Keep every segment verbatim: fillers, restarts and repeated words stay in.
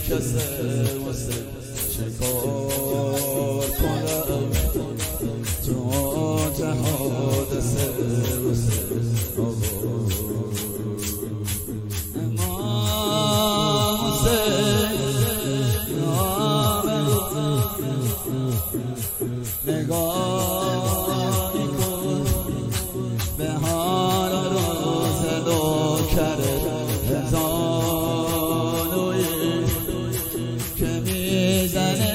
کسه واسه چکار کنم تو جهاد سه واسه امام حسین نگاهی کن به حال روز نوکر زانویی که میزنه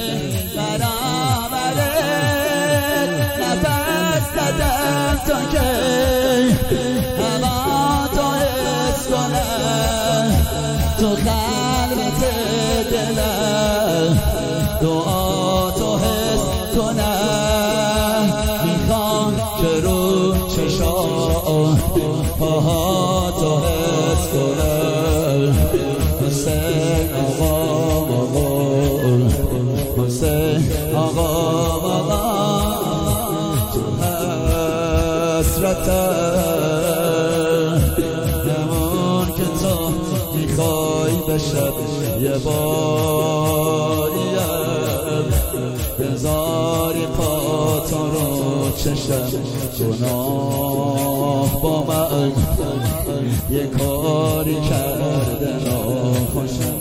برابرت نفس زدم تا که هوا تو حس کنم تو قلبت دلم دعا تو حس کنم میخوام که رو چشام پاها تو حس کنم حسین آقا آقا حسین آقا آقا تو حسرتم نمون که تو میخوای بشد یه باریم بذاری پا تو رو چشم گناه با من یه کاری کرده ناخوشم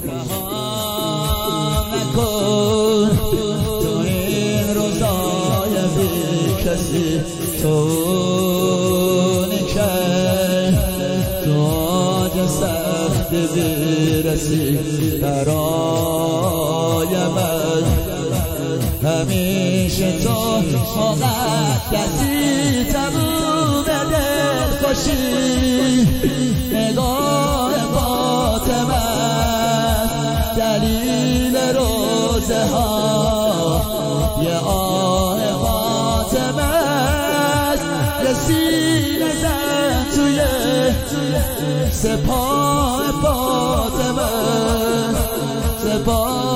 رها نکن تو این روزای بی کسی تو نکن تو آج سخت بیرسی برای من همیشه تو مقدسی تموم دل خوشی نگاه فاطمه دلیل روزه ها یه آه فاطمه رسیل زن توی سپاه فاطمه سپاه